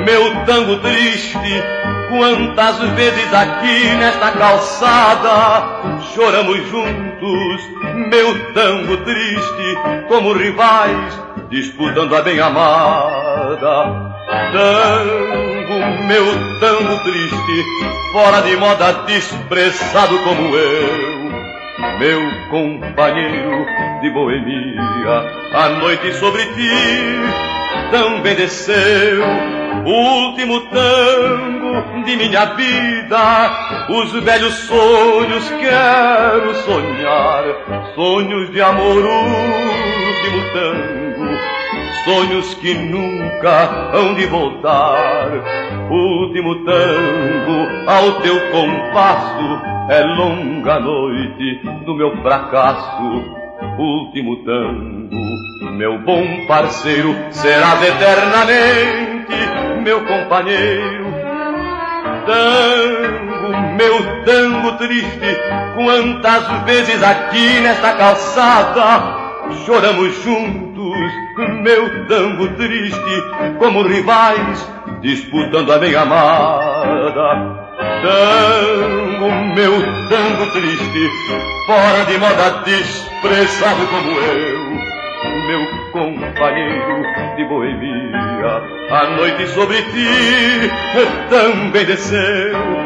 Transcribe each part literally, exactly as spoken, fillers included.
meu tango triste, quantas vezes aqui nesta calçada choramos juntos, meu tango triste, como rivais disputando a bem amada. Tango, meu tango triste, fora de moda, desprezado como eu, meu companheiro de boemia, a noite sobre ti também desceu. Último tango de minha vida, os velhos sonhos quero sonhar, sonhos de amor, último tango, sonhos que nunca hão de voltar. Último tango, ao teu compasso, é longa noite do meu fracasso. Último tango, meu bom parceiro, serás eternamente meu companheiro. Tango, meu tango triste, quantas vezes aqui nesta calçada choramos juntos, meu tango triste, como rivais disputando a bem amada. Tango, meu tango triste, fora de moda, desprezado como eu, meu companheiro de boemia, a noite sobre ti também desceu.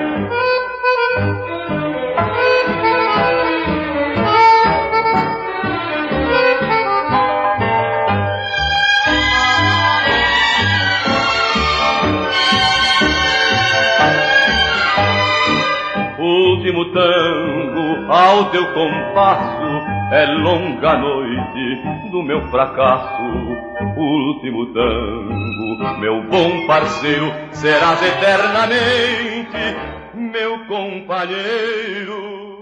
Último tango, ao teu compasso, é longa noite do meu fracasso. Último tango, meu bom parceiro, serás eternamente meu companheiro.